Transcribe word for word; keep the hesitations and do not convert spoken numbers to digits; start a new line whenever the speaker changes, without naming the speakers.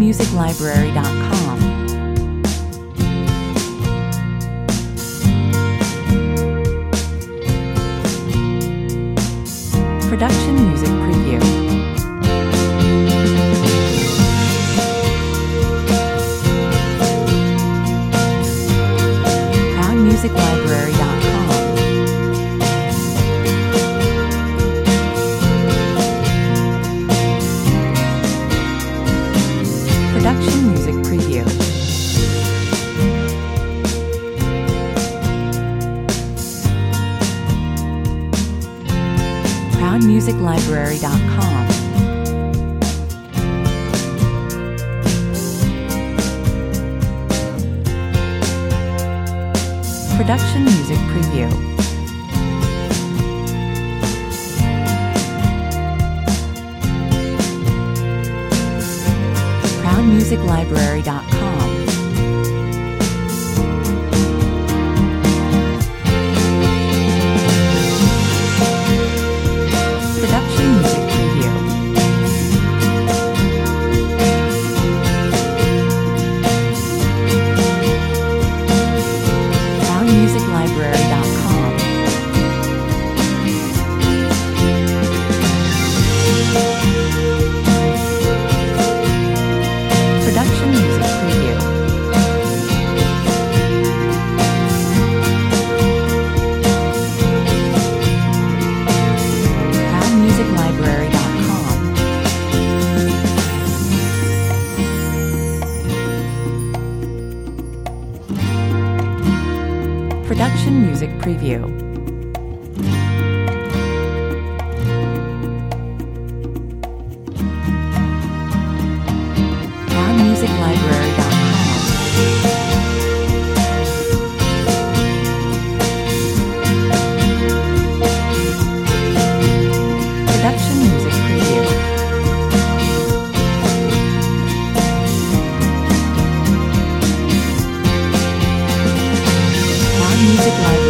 music library dot com. Production Music Preview. proud music library dot com. Production Music Preview. proud music library dot com. Production Music Preview. proud music library dot com. Production Music Preview. proud music library dot com. Production Music Preview. proud music library dot com. Production Music Preview. proud music library dot com. Production Music Preview. proud music library.